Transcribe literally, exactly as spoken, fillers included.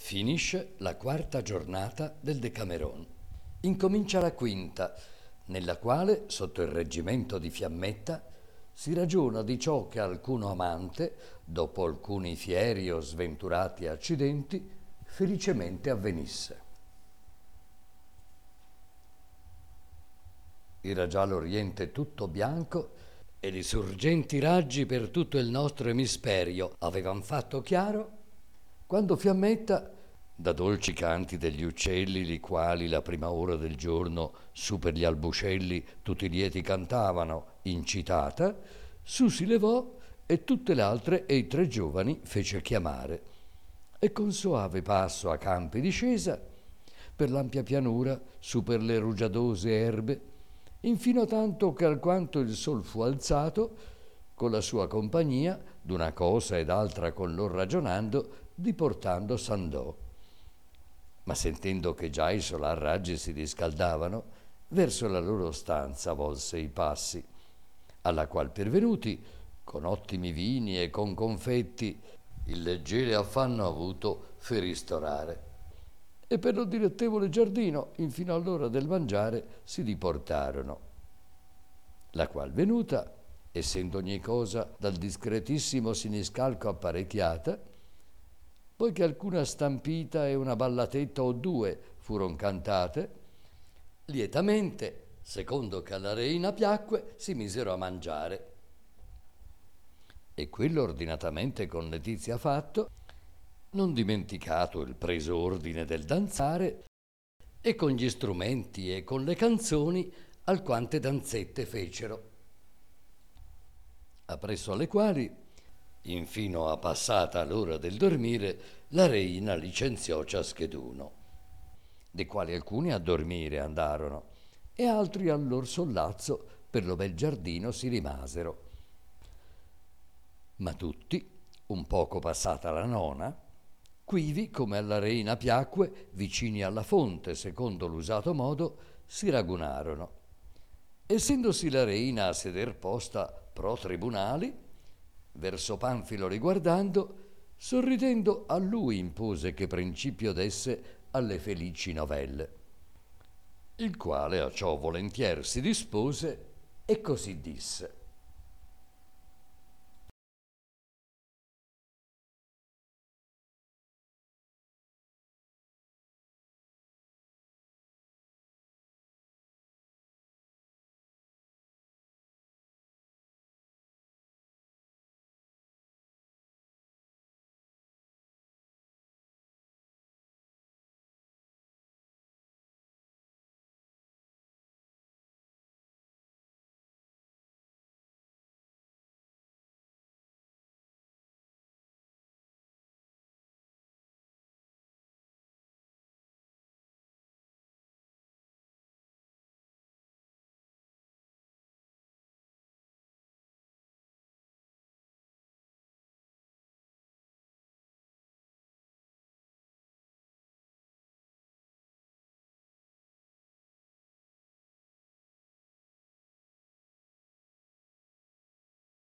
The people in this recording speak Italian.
Finisce la quarta giornata del Decameron. Incomincia la quinta, nella quale, sotto il reggimento di Fiammetta, si ragiona di ciò che alcuno amante, dopo alcuni fieri o sventurati accidenti, felicemente avvenisse. Era già l'Oriente tutto bianco e i sorgenti raggi per tutto il nostro emisperio avevan fatto chiaro, quando Fiammetta, da dolci canti degli uccelli, li quali la prima ora del giorno su per gli albuscelli tutti lieti cantavano, incitata, su si levò e tutte le altre e i tre giovani fece chiamare. E con soave passo a campi discesa, per l'ampia pianura, su per le rugiadose erbe, infino tanto che alquanto il sol fu alzato, con la sua compagnia, d'una cosa ed altra con lor ragionando, diportando s'andò. Ma sentendo che già i solar raggi si riscaldavano, verso la loro stanza volse i passi, alla qual pervenuti, con ottimi vini e con confetti, il leggere affanno avuto fe ristorare. E per lo dilettevole giardino, infino all'ora del mangiare, si diportarono. La qual venuta, essendo ogni cosa dal discretissimo siniscalco apparecchiata, poiché alcuna stampita e una ballatetta o due furon cantate, lietamente, secondo che alla reina piacque, si misero a mangiare. E quello ordinatamente con letizia fatto, non dimenticato il preso ordine del danzare, e con gli strumenti e con le canzoni alquante danzette fecero, appresso alle quali, infino a passata l'ora del dormire, la reina licenziò ciascheduno, de quali alcuni a dormire andarono e altri al lor sollazzo per lo bel giardino si rimasero. Ma tutti, un poco passata la nona, quivi, come alla reina piacque, vicini alla fonte, secondo l'usato modo, si ragunarono. Essendosi la reina a seder posta pro tribunali, verso Panfilo riguardando, sorridendo a lui impose che principio desse alle felici novelle, il quale a ciò volentier si dispose e così disse: